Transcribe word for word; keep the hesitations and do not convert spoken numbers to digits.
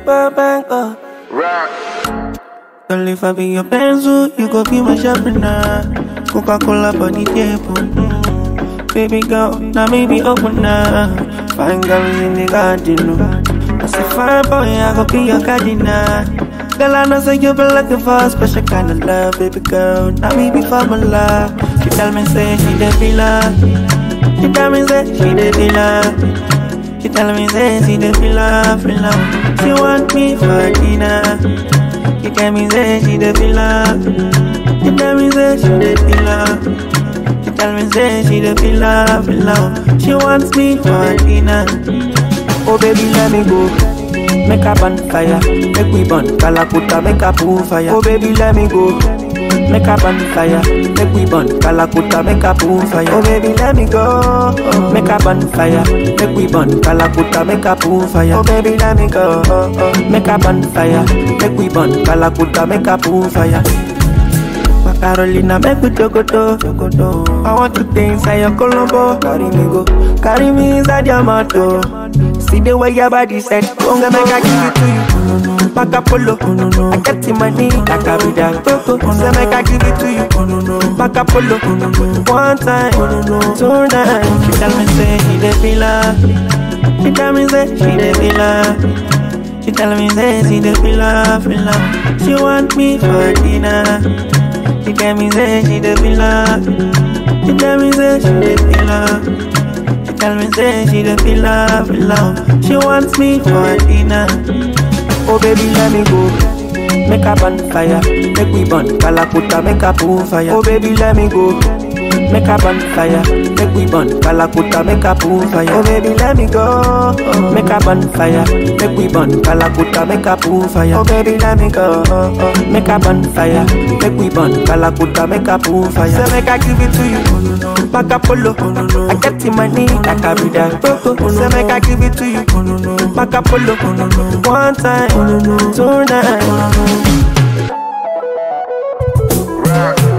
power bank, oh. Rock. Girl, if I be your pencil, you go be my sharpener. Coca-Cola body table. Mm. Baby girl, now maybe open up. Fine girls in the garden. I say fine boy, I go be your gardener. Girl, I know say you been looking for a special kind of love, baby girl. Now maybe for my love. She tell me say she the villa. She tell me say she the villa. She tell me say she the villa, villa. She want me for dinner. She tell me say she the villa. She tell me say she the villa. She tell me say she the villa, villa. She wants me for dinner. Oh baby, let me go. Make a bonfire, make we burn. Kalakuta, make a pool fire. Oh baby, let me go. Make a bonfire, make we burn. Kalakuta, make a pool fire. Oh baby, let me go. Make a bonfire, make we burn. Kalakuta, make a pool fire. Oh baby, let me go. Make a bonfire, make we burn. Kalakuta, make a pool fire. Carolina, make we jogoto, jogoto. I want to stay inside your Colombo. Carry me go, carry me inside your motor. See the way your body said, I'm gonna make I give it to you. Back up polo, I get in my knee, like I be that. So make I give it to you. Back up polo, one time, two times. She tell me say she the villa. She tell me say she the villa. She tell me say she the villa, villa. She want me for dinner. She tell me say she the villa. She tell me say she the villa. She tell me say she the villa, villa. She wants me for dinner. Oh baby, let me go. Make a bonfire, make we burn. Kalakuta, make a pool fire. Oh baby, let me go. Make a bonfire, make we burn. Kalakuta, make a pool fire. Oh baby, let me go. Make a bonfire, make we burn. Kalakuta, make a pool fire. Oh baby, let me go. Make a bonfire, make we burn. Kalakuta, make a pool fire. So make I give it to you. Back up polo, I get in my knee like I be that. So make I give it to you. Back up polo, one time, two times. Rock.